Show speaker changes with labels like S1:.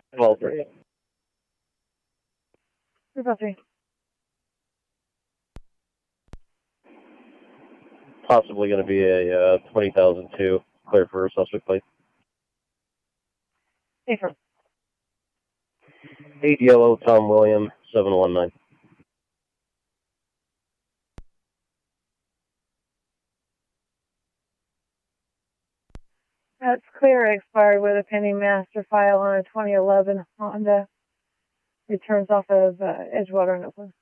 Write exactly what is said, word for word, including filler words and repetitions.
S1: twelve three.
S2: twelve three.
S1: Possibly going to be a uh, twenty thousand two. Clear for suspect plate.
S2: Safer.
S1: eight yellow, Tom William, seven one nine.
S2: That's clear. Expired with a pending master file on a twenty eleven Honda. Returns off of uh, Edgewater and Oakland.